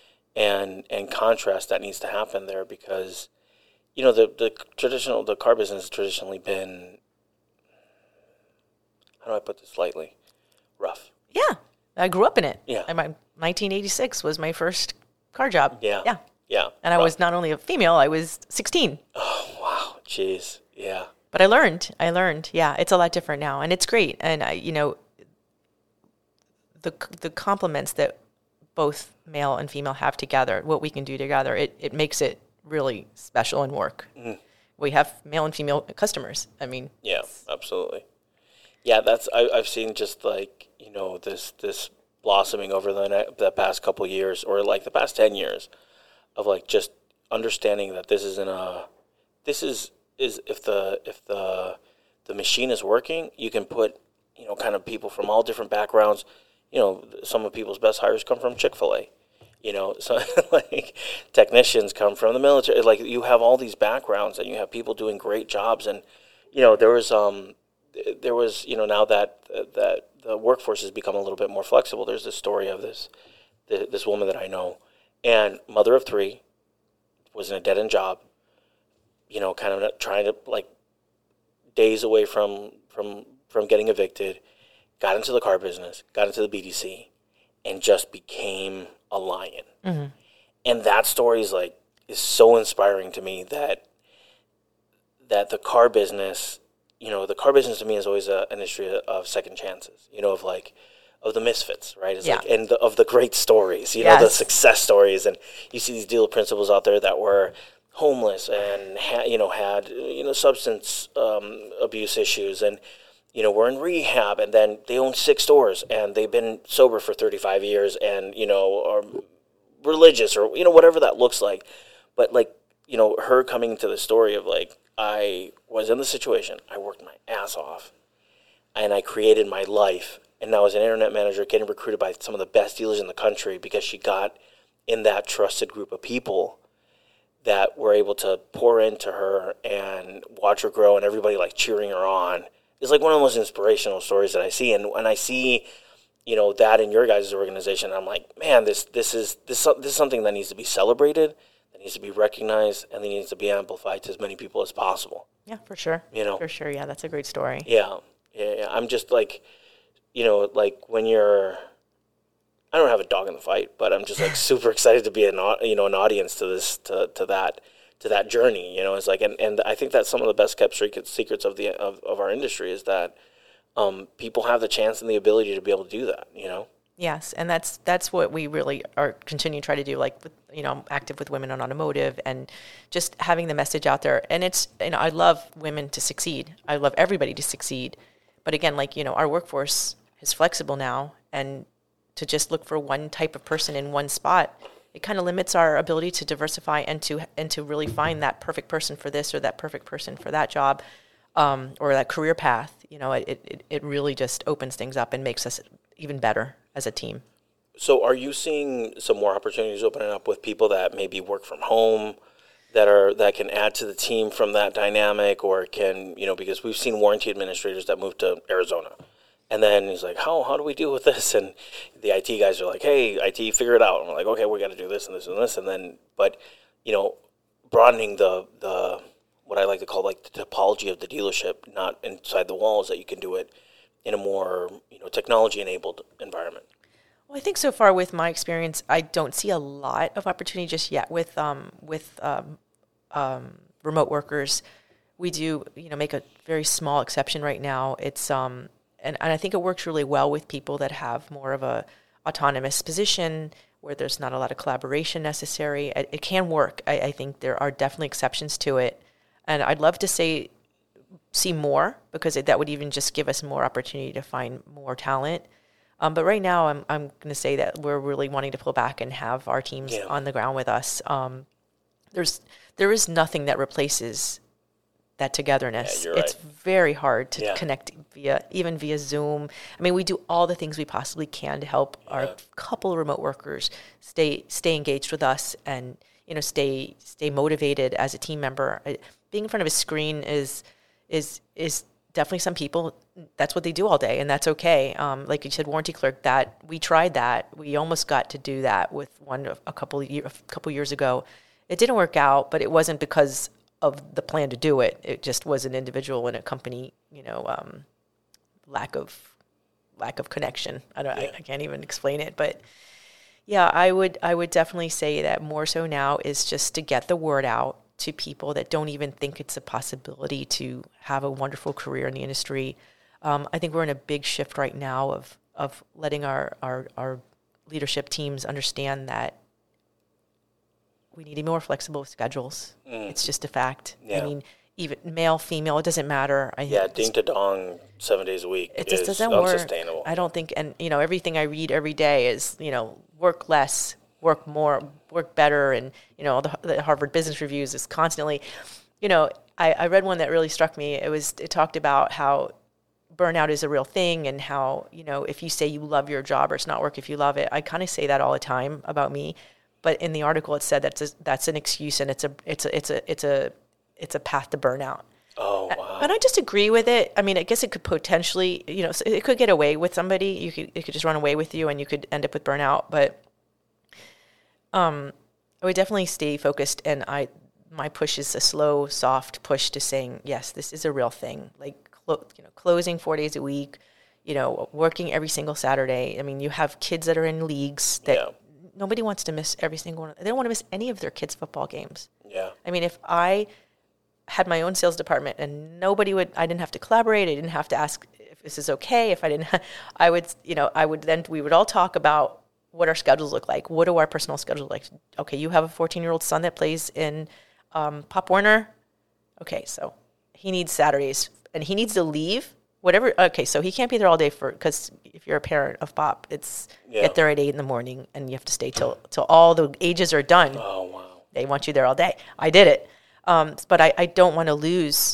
and and contrast that needs to happen there, because you know the the traditional the car business has traditionally been, how do I put this lightly, rough. Yeah, I grew up in it. Yeah. And my nineteen eighty-six was my first car job. Yeah. Yeah. Yeah. And I rough. was not only a female, I was sixteen. Oh wow, jeez, yeah. But I learned. I learned. Yeah, it's a lot different now, and it's great. And I, you know, the the compliments that both male and female have together, what we can do together, it, it makes it really special and work. Mm. We have male and female customers. I mean, yeah, absolutely. Yeah, that's I, I've seen just like you know this this blossoming over the ne- the past couple of years, or like the past ten years, of like just understanding that this isn't a this is is if the if the the machine is working, you can put you know kind of people from all different backgrounds. You know, some of people's best hires come from Chick-fil-A. You know, so like technicians come from the military. Like you have all these backgrounds, and you have people doing great jobs. And you know, there was um, there was you know now that that the workforce has become a little bit more flexible. There's this story of this this woman that I know, and mother of three, was in a dead end job. You know, kind of trying to like days away from from from getting evicted. Got into the car business, got into the B D C, and just became a lion. Mm-hmm. And that story is like is so inspiring to me that that the car business, you know, the car business to me is always a, an industry of second chances. You know, of like of the misfits, right? It's yeah. like and the, of the great stories. You yes. know, the success stories, and you see these dealer principals out there that were homeless and ha- you know had you know substance um, abuse issues and. You know, we're in rehab, and then they own six stores, and they've been sober for thirty-five years, and, you know, are religious, or, you know, whatever that looks like. But, like, you know, her coming to the story of, like, I was in the situation, I worked my ass off, and I created my life. And now as an internet manager, getting recruited by some of the best dealers in the country because she got in that trusted group of people that were able to pour into her and watch her grow, and everybody like cheering her on. It's like one of the most inspirational stories that I see. And when I see, you know, that in your guys' organization, I'm like, man, this this is this this is something that needs to be celebrated, that needs to be recognized, and that needs to be amplified to as many people as possible. Yeah, for sure. You know, for sure. Yeah, that's a great story. Yeah, yeah. yeah. I'm just like, you know, like when you're, I don't have a dog in the fight, but I'm just like super excited to be an you know an audience to this to, to that to that journey. You know, it's like, and, and I think that's some of the best kept secrets of the of, of our industry is that um, people have the chance and the ability to be able to do that. You know. Yes, and that's that's what we really are continuing to try to do. Like, with, you know, I'm active with Women on Automotive and just having the message out there. And it's, you know, I love women to succeed. I love everybody to succeed. But again, like, you know, our workforce is flexible now, and to just look for one type of person in one spot, it kind of limits our ability to diversify and to and to really find that perfect person for this or that perfect person for that job, um, or that career path. You know, it, it it really just opens things up and makes us even better as a team. So are you seeing some more opportunities opening up with people that maybe work from home that are that can add to the team from that dynamic, or can, you know, because we've seen warranty administrators that moved to Arizona. And then he's like, how how do we deal with this? And the I T guys are like, hey, I T, figure it out. And we're like, okay, we got to do this and this and this. And then, but, you know, broadening the, the what I like to call like the topology of the dealership, not inside the walls, that you can do it in a more, you know, technology-enabled environment. Well, I think so far with my experience, I don't see a lot of opportunity just yet with um, with um, um, remote workers. We do, you know, make a very small exception right now. It's um, and, and I think it works really well with people that have more of a autonomous position where there's not a lot of collaboration necessary. It, it can work. I, I think there are definitely exceptions to it, and I'd love to say. see more, because it, that would even just give us more opportunity to find more talent. Um, but right now, I'm I'm going to say that we're really wanting to pull back and have our teams yeah. on the ground with us. Um, there's there is nothing that replaces that togetherness. Yeah, you're right. It's very hard to yeah. connect via even via Zoom. I mean, we do all the things we possibly can to help yeah. our couple of remote workers stay stay engaged with us and, you know, stay stay motivated as a team member. Being in front of a screen is is is definitely, some people, that's what they do all day, and that's okay. Um, like you said, warranty clerk, that we tried that. We almost got to do that with one a couple of year, a couple years ago. It didn't work out, but it wasn't because of the plan to do it. It just was an individual and a company, you know, um, lack of lack of connection. I don't, yeah. I, I can't even explain it, but yeah, I would I would definitely say that more so now is just to get the word out to people that don't even think it's a possibility to have a wonderful career in the industry. Um, I think we're in a big shift right now of of letting our, our, our leadership teams understand that we need to be more flexible with schedules. Mm. It's just a fact. Yeah. I mean, even male, female, it doesn't matter. I yeah, ding to dong, seven days a week. It just is doesn't unsustainable. work. I don't think, and you know, everything I read every day is, you know, work less, work more, work better, and you know, the, the Harvard Business Reviews is constantly, you know, I, I read one that really struck me. It was it talked about how burnout is a real thing, and how, you know, if you say you love your job, or it's not work if you love it. I kind of say that all the time about me, but in the article it said that's a, that's an excuse, and it's a it's a it's a it's a it's a path to burnout. Oh, wow. And I just agree with it. I mean, I guess it could potentially, you know, it could get away with somebody. You could it could just run away with you, and you could end up with burnout. But um, I would definitely stay focused, and I my push is a slow, soft push to saying, yes, this is a real thing. Like, clo- you know, closing four days a week, you know, working every single Saturday. I mean, you have kids that are in leagues that yeah. nobody wants to miss every single one. They don't want to miss any of their kids' football games. Yeah. I mean, if I had my own sales department and nobody would, I didn't have to collaborate. I didn't have to ask if this is okay. If I didn't, I would, you know, I would then, we would all talk about what our schedules look like. What do our personal schedules look like? Okay, you have a fourteen-year-old son that plays in um, Pop Warner. Okay, so he needs Saturdays, and he needs to leave, whatever. Okay, so he can't be there all day for, because if you're a parent of Pop, it's yeah. get there at eight in the morning, and you have to stay till till all the ages are done. Oh, wow. They want you there all day. I did it. Um, but I, I don't want to lose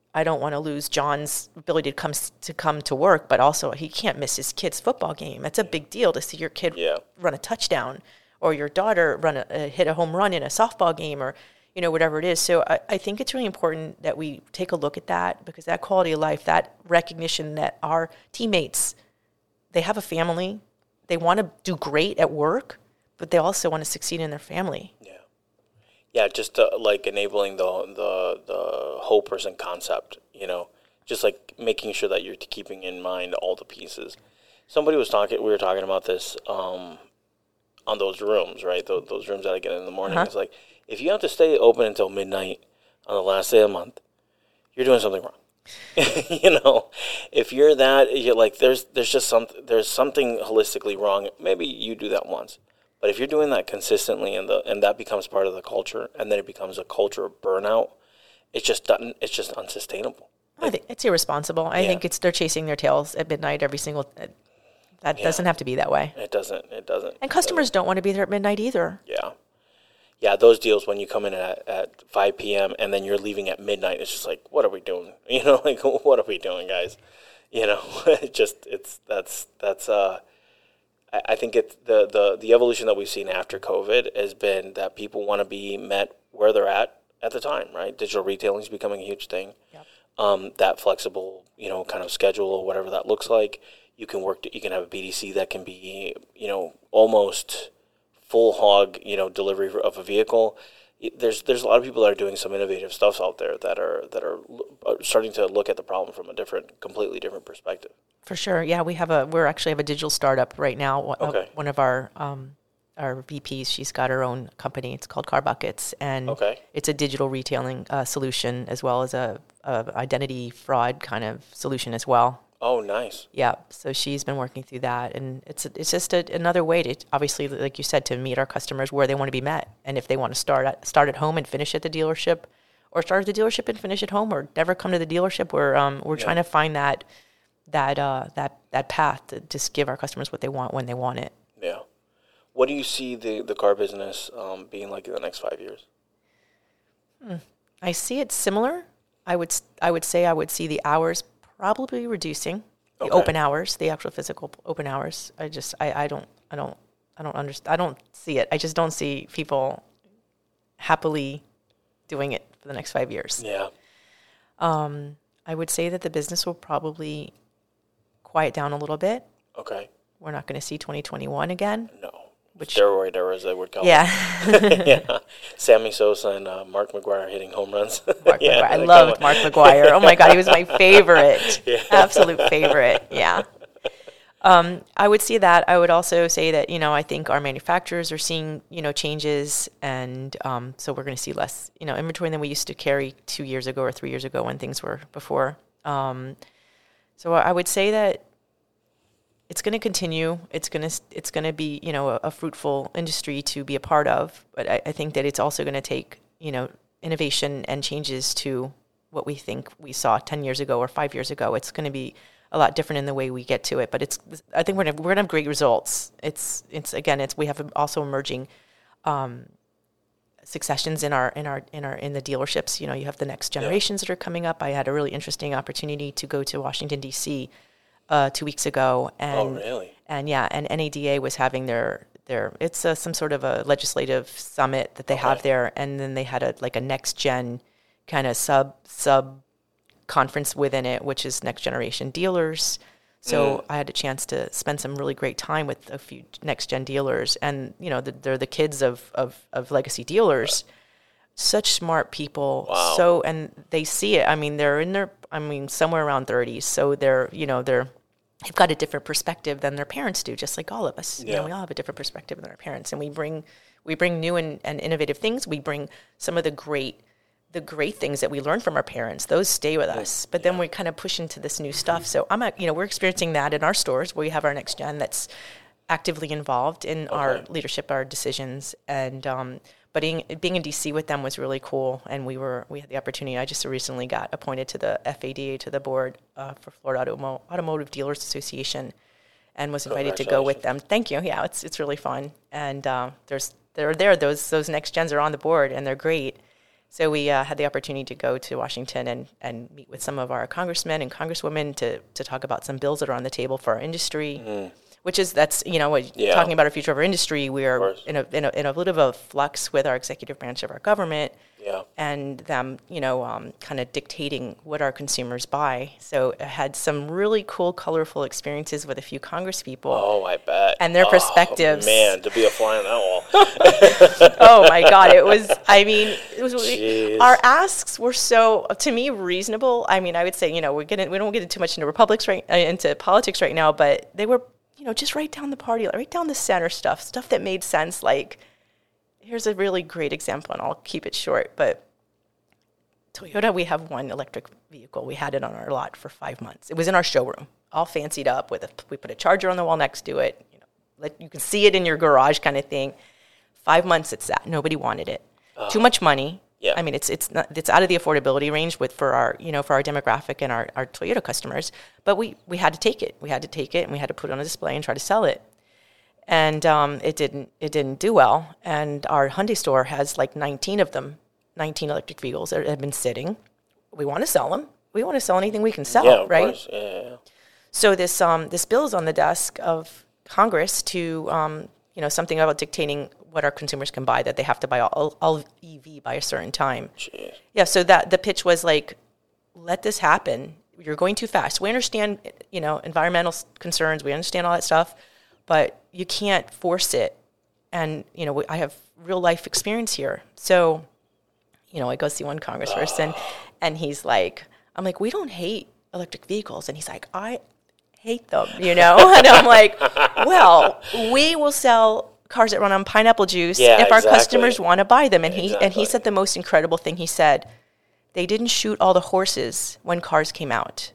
I don't want to lose John's ability to come to come to work, but also he can't miss his kid's football game. It's a big deal to see your kid yeah. run a touchdown, or your daughter run a, uh, hit a home run in a softball game, or you know whatever it is. So I, I think it's really important that we take a look at that, because that quality of life, that recognition that our teammates, they have a family, they want to do great at work, but they also want to succeed in their family. Yeah. Yeah, just uh, like enabling the the the whole person concept, you know, just like making sure that you're keeping in mind all the pieces. Somebody was talking, we were talking about this um, on those rooms, right? Those, those rooms that I get in the morning. Uh-huh. It's like, if you have to stay open until midnight on the last day of the month, you're doing something wrong. You know, if you're that, you're like, there's there's just some there's something holistically wrong. Maybe you do that once. But if you're doing that consistently, and the and that becomes part of the culture, and then it becomes a culture of burnout, it's just done, it's just unsustainable. I think it's irresponsible. I yeah. think it's they're chasing their tails at midnight every single. Uh, that yeah. doesn't have to be that way. It doesn't. It doesn't. And customers don't want to be there at midnight either. Yeah, yeah. Those deals when you come in at at five p.m. and then you're leaving at midnight, it's just like, what are we doing? You know, like what are we doing, guys? You know, it just it's that's that's uh. I think it's the, the, the evolution that we've seen after COVID has been that people want to be met where they're at at the time, right? Digital retailing is becoming a huge thing. Yep. Um, that flexible, you know, kind of schedule or whatever that looks like. You can work. To, you can have a B D C that can be, you know, almost full hog, you know, delivery of a vehicle. There's there's a lot of people that are doing some innovative stuff out there that are that are starting to look at the problem from a different, completely different perspective. For sure, yeah, we have a we're actually have a digital startup right now. Okay. One of our um, our V Ps, she's got her own company. It's called Car Buckets, and okay. it's a digital retailing uh, solution as well as a, a identity fraud kind of solution as well. Oh, nice. Yeah, so she's been working through that, and it's it's just a, another way to, obviously, like you said, to meet our customers where they want to be met, and if they want to start at, start at home and finish at the dealership, or start at the dealership and finish at home, or never come to the dealership, we're um we're yeah. trying to find that that uh that that path to just give our customers what they want when they want it. Yeah. What do you see the the car business um, being like in the next five years? Hmm. I see it similar. I would I would say I would see the hours probably reducing, the okay. open hours, the actual physical open hours. I just, I, I don't, I don't, I don't understand. I don't see it. I just don't see people happily doing it for the next five years. Yeah. Um, I would say that the business will probably quiet down a little bit. Okay. We're not going to see twenty twenty-one again. No. Which, steroid era, as they would call yeah. it. Yeah. Sammy Sosa and uh, Mark McGuire hitting home runs. Mark yeah, McGuire. I loved Mark McGuire. Oh, my God. He was my favorite. Yeah. Absolute favorite. Yeah. Um, I would see that. I would also say that, you know, I think our manufacturers are seeing, you know, changes. And um, so we're going to see less, you know, inventory than we used to carry two years ago or three years ago when things were before. Um, so I would say that it's going to continue. It's going to it's going to be, you know, a, a fruitful industry to be a part of. But I, I think that it's also going to take, you know, innovation and changes to what we think we saw ten years ago or five years ago. It's going to be a lot different in the way we get to it. But it's I think we're gonna, we're going to have great results. It's it's again it's we have also emerging um, successions in our in our in our in the dealerships. You know, you have the next generations yeah. that are coming up. I had a really interesting opportunity to go to Washington D C Uh, two weeks ago, and oh, really? and yeah, and N A D A was having their their it's a, some sort of a legislative summit that they okay. have there, and then they had a like a next gen kind of sub sub conference within it, which is next generation dealers. So mm. I had a chance to spend some really great time with a few next gen dealers, and you know the, they're the kids of, of of legacy dealers. Right. Such smart people. Wow. So and they see it. I mean, they're in their I mean somewhere around thirties. So they're you know they're they've got a different perspective than their parents do, just like all of us. Yeah. You know, we all have a different perspective than our parents, and we bring we bring new and, and innovative things. We bring some of the great the great things that we learned from our parents. Those stay with us, but then yeah. we kind of push into this new stuff. So I'm at, you know we're experiencing that in our stores where we have our next gen that's actively involved in okay. our leadership, our decisions, and um, but being, being in D C with them was really cool, and we were we had the opportunity. I just recently got appointed to the F A D A, to the board uh, for Florida Automo- Automotive Dealers Association, and was invited to go with them. Thank you. Yeah, it's it's really fun, and uh, there's they're there. Those those next gens are on the board, and they're great. So we uh, had the opportunity to go to Washington and, and meet with some of our congressmen and congresswomen to, to talk about some bills that are on the table for our industry, mm. which is, that's, you know, yeah. talking about our future of our industry. We are in a, in a in a little bit of a flux with our executive branch of our government. Yeah. And them, you know, um, kind of dictating what our consumers buy. So I had some really cool, colorful experiences with a few congresspeople. Oh, I bet. And their oh, perspectives. Man, to be a fly on that wall. Oh, my God. It was, I mean, it was, our asks were so, to me, reasonable. I mean, I would say, you know, we're getting, we don't get too much into Republics right, uh, into politics right now, but they were, you know, just right down the party, right down the center stuff, stuff that made sense, like, here's a really great example, and I'll keep it short, but Toyota, we have one electric vehicle. We had it on our lot for five months. It was in our showroom, all fancied up with a, we put a charger on the wall next to it. You know, let, you can see it in your garage kind of thing. Five months it sat. Nobody wanted it. Uh, Too much money. Yeah. I mean, it's it's not, it's out of the affordability range with for our, you know, for our demographic and our, our Toyota customers. But we, we had to take it. We had to take it, and we had to put it on a display and try to sell it. And um, it didn't it didn't do well. And our Hyundai store has like nineteen of them, nineteen electric vehicles that have been sitting. We want to sell them. We want to sell anything we can sell, yeah, of right? Course. Yeah, yeah, yeah. So this um, this bill is on the desk of Congress to um, you know, something about dictating what our consumers can buy, that they have to buy all, all E V by a certain time. Jeez. Yeah. So that the pitch was like, let this happen. You're going too fast. We understand, you know, environmental concerns. We understand all that stuff. But you can't force it. And, you know, I have real life experience here. So, you know, I go see one congressperson, uh. and he's like, I'm like, we don't hate electric vehicles. And he's like, I hate them, you know? And I'm like, well, we will sell cars that run on pineapple juice yeah, if our exactly. customers want to buy them. And he exactly. and he said the most incredible thing. He said, they didn't shoot all the horses when cars came out.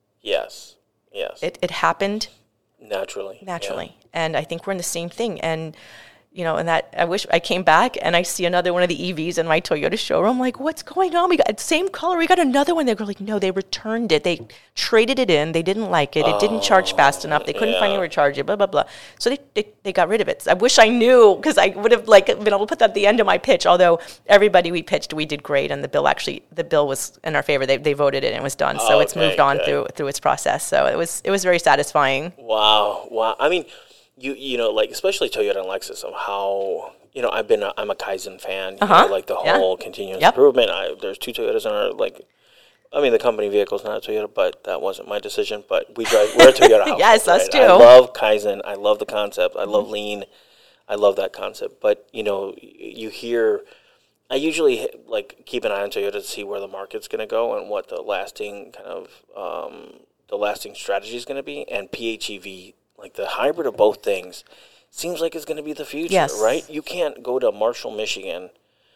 Yes, yes. It, it happened Naturally. Naturally. Yeah. And I think we're in the same thing. And, you know, and that I wish I came back and I see another one of the E Vs in my Toyota showroom. I'm like, what's going on? We got the same color. We got another one. They were like, no, they returned it. They traded it in. They didn't like it. It oh, didn't charge fast enough. They couldn't yeah. find anywhere to charge it, blah, blah, blah. So they, they, they got rid of it. I wish I knew, because I would have like been able to put that at the end of my pitch. Although everybody we pitched, we did great. And the bill actually, the bill was in our favor. They they voted it and it was done. So okay, it's moved on okay. through through its process. So it was it was very satisfying. Wow. Wow. I mean, you you know, like especially Toyota and Lexus, of how, you know, I've been a, I'm a Kaizen fan. You uh-huh. know, like the whole yeah. continuous yep. improvement. I, there's two Toyotas in our, like, I mean, the company vehicle is not a Toyota, but that wasn't my decision. But we drive. We're a Toyota house. Yes, right? us too. I love Kaizen. I love the concept. I love mm-hmm. lean. I love that concept. But you know, you hear. I usually like keep an eye on Toyota to see where the market's going to go and what the lasting kind of um, the lasting strategy is going to be. And P H E V, like the hybrid of both things, seems like it's going to be the future, yes. right? You can't go to Marshall, Michigan,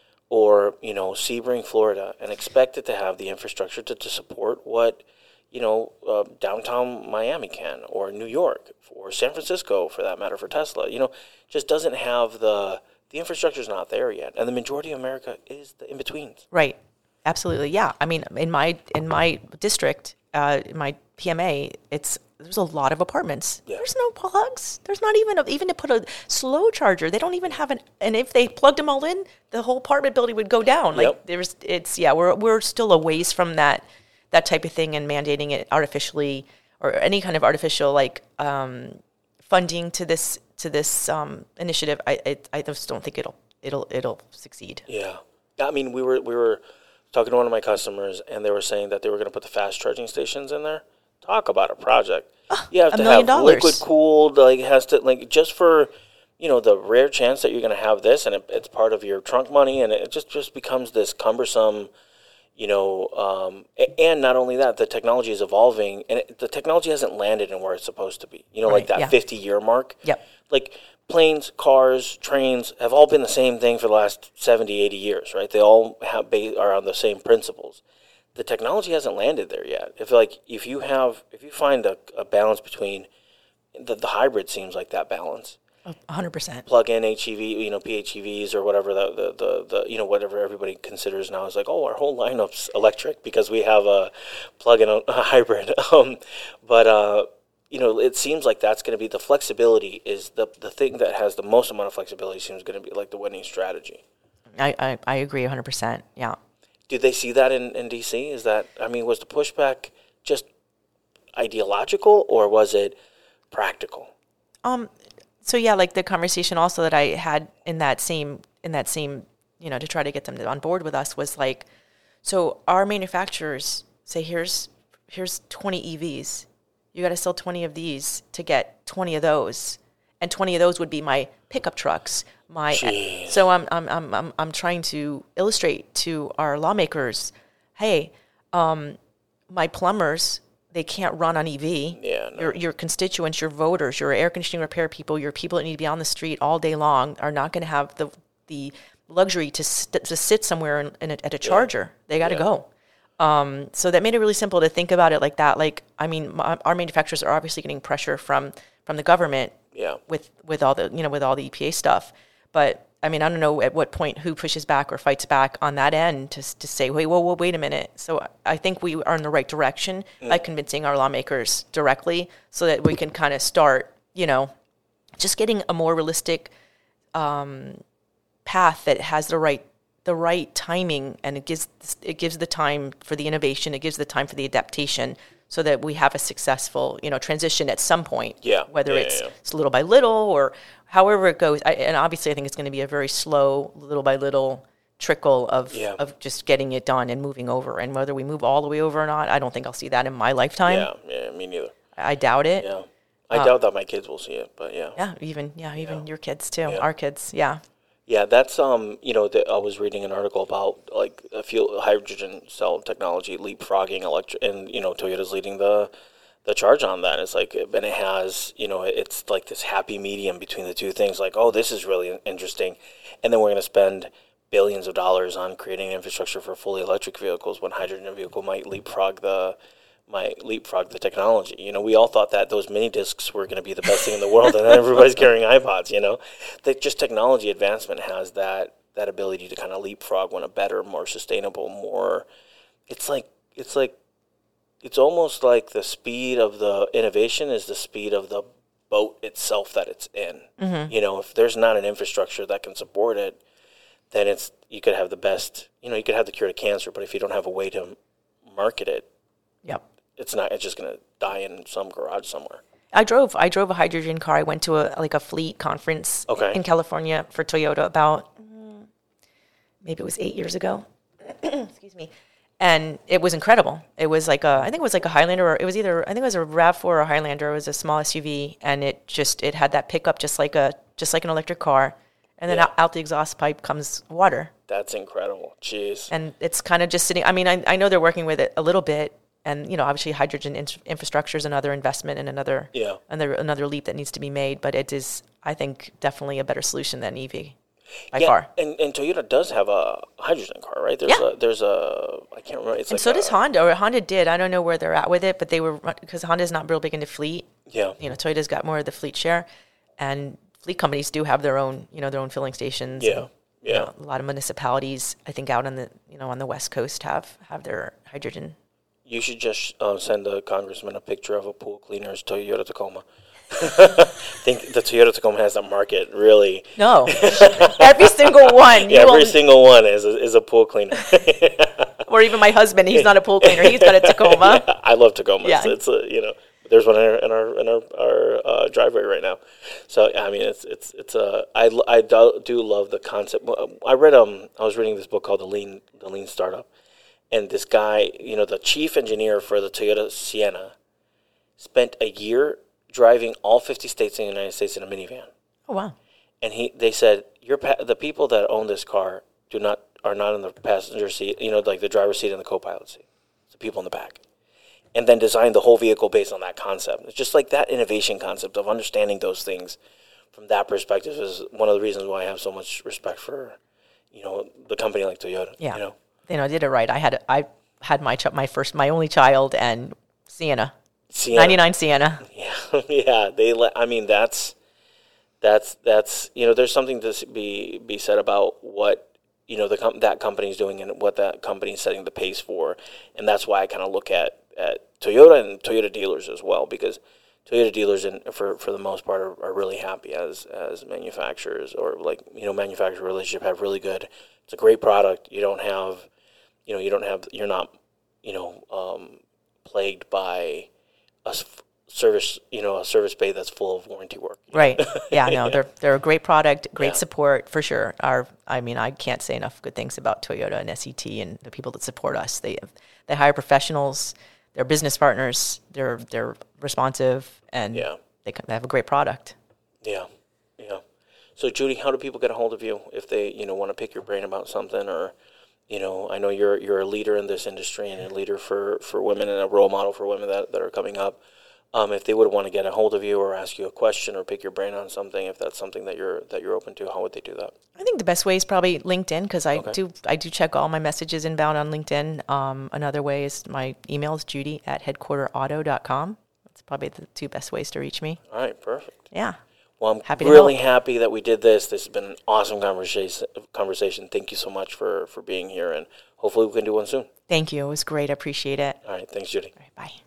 or, you know, Sebring, Florida, and expect it to have the infrastructure to, to support what, you know, uh, downtown Miami can, or New York, or San Francisco, for that matter, for Tesla. You know, just doesn't have the, the infrastructure's not there yet. And the majority of America is the in-betweens. Right. Absolutely. Yeah. I mean, in my, in my district, uh, in my P M A, it's, there's a lot of apartments. Yeah. There's no plugs. There's not even, a, even to put a slow charger. They don't even have an, and if they plugged them all in, the whole apartment building would go down. Like yep. there's, it's, yeah, we're, we're still a ways from that, that type of thing, and mandating it artificially, or any kind of artificial, like, um, funding to this, to this, um, initiative. I, I, I just don't think it'll, it'll, it'll succeed. Yeah. I mean, we were, we were talking to one of my customers, and they were saying that they were going to put the fast charging stations in there. Talk about a project. Oh, you have to have dollars. Liquid cooled, like, has to, like, just for, you know, the rare chance that you're going to have this, and it, it's part of your trunk money, and it just, just becomes this cumbersome, you know, um, and not only that, the technology is evolving, and it, the technology hasn't landed in where it's supposed to be. You know, right, like that yeah. fifty-year mark. Yep. Like, planes, cars, trains have all been the same thing for the last seventy, eighty years, right? They all have ba- are on the same principles. The technology hasn't landed there yet. If like if you have if you find a, a balance between the the hybrid seems like that balance. A hundred percent. Plug-in H E V, you know, P H E Vs or whatever the, the the the you know whatever everybody considers now is like, oh, our whole lineup's electric because we have a plug-in a, a hybrid. Um, but uh, you know, it seems like that's going to be the flexibility is the the thing that has the most amount of flexibility seems going to be like the winning strategy. I, I, I agree one hundred percent. Yeah. did they see that in, in D C? Is that, I mean, was the pushback just ideological or was it practical? Um, so yeah, like the conversation also that I had in that same, in that same, you know, to try to get them on board with us was like, so our manufacturers say, here's, here's twenty E Vs. You got to sell twenty of these to get twenty of those. And twenty of those would be my pickup trucks. My Jeez. So I'm, I'm, I'm, I'm, I'm trying to illustrate to our lawmakers, hey, um, my plumbers, they can't run on E V. Yeah, no. Your your constituents, your voters, your air conditioning repair people, your people that need to be on the street all day long are not going to have the the luxury to st- to sit somewhere in, in a, at a charger. Yeah. They got to yeah. go. Um, so that made it really simple to think about it like that. Like, I mean, my, our manufacturers are obviously getting pressure from from the government. Yeah. With with all the you know with all the E P A stuff, but I mean, I don't know at what point who pushes back or fights back on that end to to say, wait, whoa, whoa, wait a minute. So I think we are in the right direction mm. by convincing our lawmakers directly, so that we can kind of start, you know, just getting a more realistic um, path that has the right the right timing, and it gives it gives the time for the innovation, it gives the time for the adaptation, so that we have a successful, you know, transition at some point. Yeah. Whether yeah, it's, yeah. it's little by little or however it goes. I, and obviously, I think it's going to be a very slow, little by little trickle of yeah. of just getting it done and moving over. And whether we move all the way over or not, I don't think I'll see that in my lifetime. Yeah, yeah, me neither. I doubt it. Yeah, I uh, doubt that my kids will see it, but yeah. Yeah, even yeah, even yeah. your kids too. Yeah. Our kids, yeah. Yeah, that's um, you know, the, I was reading an article about like a fuel hydrogen cell technology leapfrogging electric, and you know, Toyota's leading the the charge on that. It's like, and it has, you know, it's like this happy medium between the two things. Like, oh, this is really interesting, and then we're going to spend billions of dollars on creating infrastructure for fully electric vehicles when hydrogen vehicle might leapfrog the might leapfrog the technology. You know, we all thought that those mini discs were going to be the best thing in the world, and then everybody's carrying iPods. You know, that just technology advancement has that that ability to kind of leapfrog when a better, more sustainable, more. It's like it's like. It's almost like the speed of the innovation is the speed of the boat itself that it's in. Mm-hmm. You know, if there's not an infrastructure that can support it, then it's you could have the best, you know, you could have the cure to cancer, but if you don't have a way to market it, yep, it's not. It's just going to die in some garage somewhere. I drove. I drove a hydrogen car. I went to a like a fleet conference okay. in California for Toyota about maybe it was eight years ago. Excuse me. And it was incredible. It was like a, I think it was like a Highlander, or it was either, I think it was a RAV four or a Highlander. It was a small S U V, and it just, it had that pickup just like a, just like an electric car. And then yeah. out, out the exhaust pipe comes water. That's incredible. Jeez. And it's kind of just sitting, I mean, I, I know they're working with it a little bit, and, you know, obviously hydrogen in, infrastructure is another investment and another, yeah. another, another leap that needs to be made, but it is, I think, definitely a better solution than E V. By yeah, far. And, and Toyota does have a hydrogen car, right? There's yeah. a there's a I can't remember. It's and like so a, does Honda, or Honda did. I don't know where they're at with it, but they were, because Honda's not real big into fleet. Yeah. You know, Toyota's got more of the fleet share, and fleet companies do have their own, you know, their own filling stations. Yeah. And, yeah. You know, a lot of municipalities, I think, out on the you know on the West Coast have have their hydrogen. You should just uh, send a congressman a picture of a pool cleaner's Toyota Tacoma. I think the Toyota Tacoma has that market, really. No. Every single one. Yeah, every single one is a, is a pool cleaner. Or even my husband, he's not a pool cleaner. He's got a Tacoma. Yeah, I love Tacomas. Yeah. It's, it's a, you know, there's one in our in our, in our, our uh, driveway right now. So, I mean, it's it's it's a I, I do, do love the concept. I read um I was reading this book called The Lean The Lean Startup, and this guy, you know, the chief engineer for the Toyota Sienna, spent a year driving all fifty states in the United States in a minivan. Oh wow! And he, they said, "Your pa- the people that own this car do not are not in the passenger seat, you know, like the driver's seat and the co-pilot seat. It's the people in the back." And then designed the whole vehicle based on that concept. It's just like that innovation concept of understanding those things from that perspective is one of the reasons why I have so much respect for, you know, the company like Toyota. Yeah, you know, you know, I did it right. I had I had my ch- my first my only child and Sienna. Sienna. ninety-nine Sienna. Yeah, yeah. They, le- I mean, that's, that's, that's. You know, there's something to be be said about what you know the com- that company's doing and what that company's setting the pace for, and that's why I kind of look at, at Toyota and Toyota dealers as well, because Toyota dealers, in, for for the most part, are, are really happy as as manufacturers, or like you know, manufacturer relationship have really good. It's a great product. You don't have you know, you don't have, you're not, you know, um, plagued by a s- service, you know, a service bay that's full of warranty work. Right. Yeah, no, they're they're a great product, great Yeah. support for sure. Our, I mean, I can't say enough good things about Toyota and S E T and the people that support us. They they hire professionals, they're business partners, they're they're responsive, and Yeah. they, they have a great product. Yeah, yeah. So Judy, how do people get a hold of you if they, you know, want to pick your brain about something, or, you know, I know you're you're a leader in this industry and a leader for, for women and a role model for women that, that are coming up. Um, if they would want to get a hold of you or ask you a question or pick your brain on something, if that's something that you're that you're open to, how would they do that? I think the best way is probably LinkedIn, because I Okay. do I do check all my messages inbound on LinkedIn. Um, another way is my email is judy at headquarter auto dot com. That's probably the two best ways to reach me. All right, perfect. Yeah. Well, I'm Happy to really help. happy that we did this. This has been an awesome conversation. Conversation. Thank you so much for, for being here, and hopefully we can do one soon. Thank you. It was great. I appreciate it. All right, thanks, Judy. All right, bye.